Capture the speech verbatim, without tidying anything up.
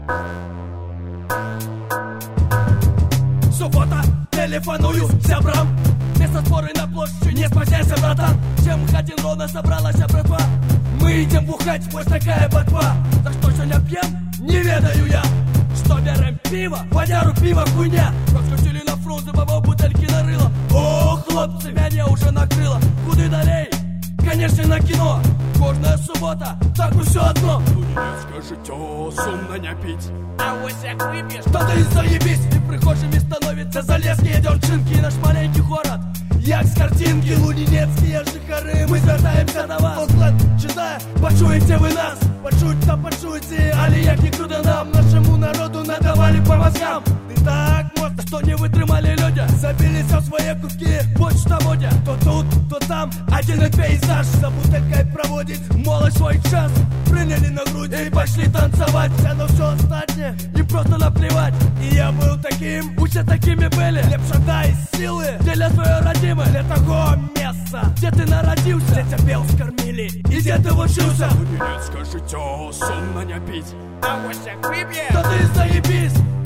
Суббота, телефоную сябрам. Место споры на площади, не спасайся, братан. Чем один ровно собралась братва. Мы идем бухать, вот такая ботва. Так что сегодня пьем, не ведаю я. Что берем пиво, водяру пиво хуйня. Проскочили на фронт, забавал бутыльки нарыло. О, хлопцы, меня уже накрыло. Куды далей? Конечно, на кино. Кожная суббота, так и все одно. Студенецкое життя, сумно не пить. А ось як выпьешь, то ты заебись. И прихожими становятся залезские девчинки. И наш маленький город, як с картинки. Лунинецкие жихары, мы звертаемся до вас. Поклад читая, почуете вы нас. Почуть то почуете, али як не круто нам. Нашему народу надавали по мозгам. Ты так мощно, что не вытримали люди. Забили все свои куски, вот что моде. То тут, то там, один пейзаж. За бутылькой проводит молодь свой час. Приняли на грудь и пошли танцевать. А на все остальное им просто наплевать. И я был таким, вы все такими были. Лепша дай силы, для твоей родимой. Для того места, где ты народился. Где тебя вскормили и где ты учился. Студенецкое життя, сумно не пить. а ось як выпьешь, То ты заебись.